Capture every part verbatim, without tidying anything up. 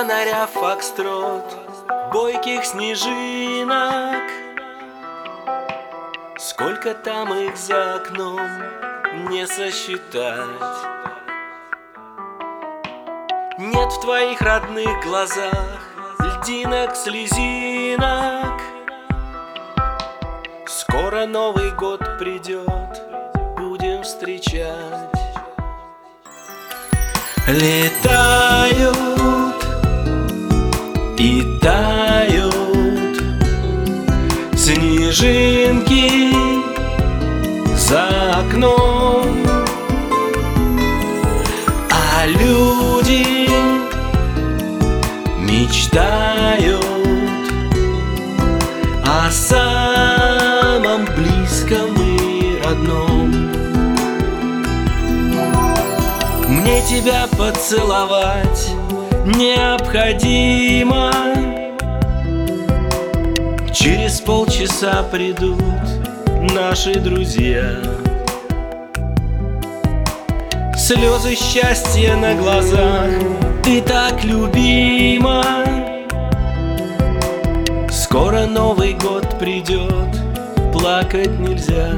фонаря фокстрот бойких снежинок. Сколько там их за окном, не сосчитать. Нет в твоих родных глазах льдинок, слезинок. Скоро Новый год придет, будем встречать. Летают и тают снежинки за окном, а люди мечтают о самом близком и родном. Мне тебя поцеловать необходимо. Через полчаса придут наши друзья. Слезы счастья на глазах, ты так любима. Скоро Новый год придет, плакать нельзя.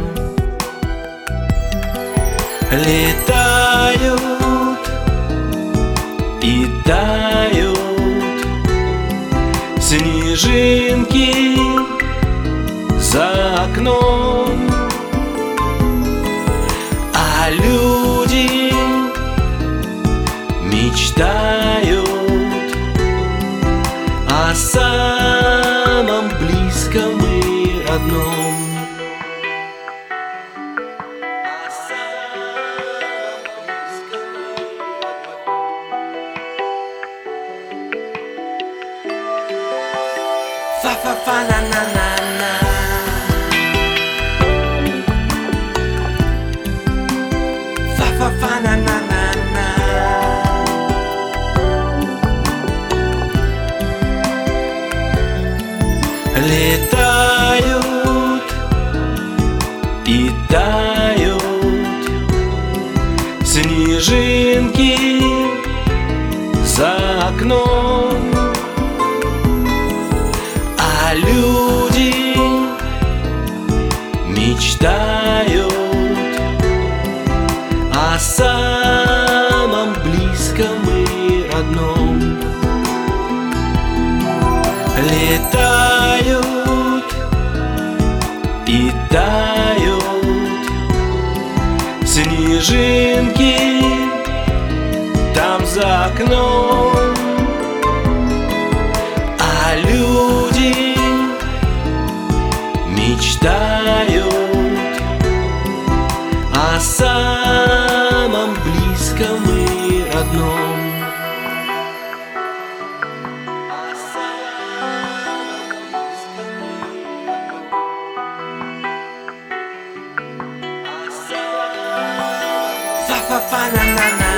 Летают и тают снежинки за окном, а люди мечтают о самом близком и родном. Фа-фа-фа-на-на-на-на. Фа-фа-фа-на-на-на-на. Летают и тают снежинки за окном, а люди мечтают о самом близком и родном. Летают и тают снежинки там за окном, а люди мечтают о самом близком и родном. Фа-фа-фа-на-на-на.